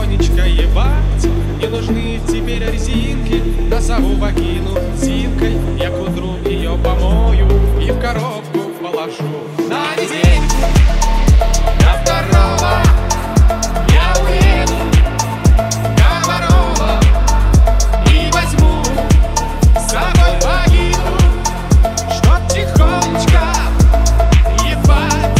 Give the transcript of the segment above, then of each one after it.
тихонечко ебать. Не нужны теперь резинки, на сову покину зинкой. Я к утру ее помою и в коробку положу. На недельку до второго я уеду в Комарова и возьму с собой вагину, чтоб тихонечко ебать.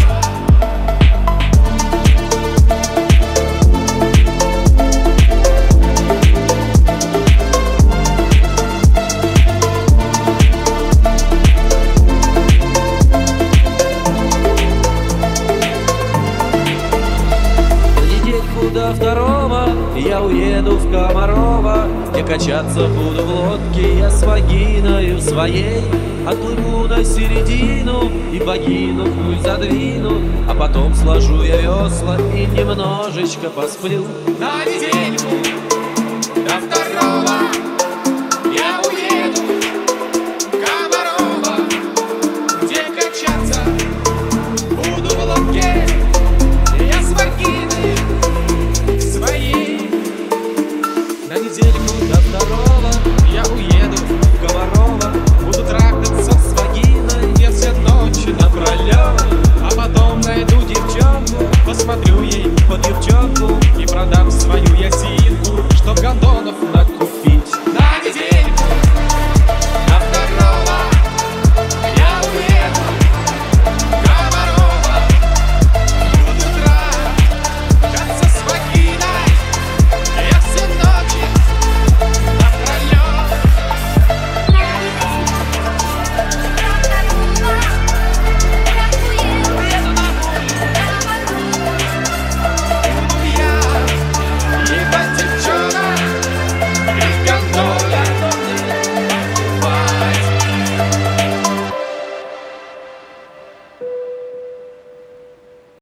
До второго я уеду в Комарова, где качаться буду в лодке я с вагиною своей. Отплыву на середину и вагину вплыть задвину, а потом сложу я весла и немножечко посплю. На недельку до второго я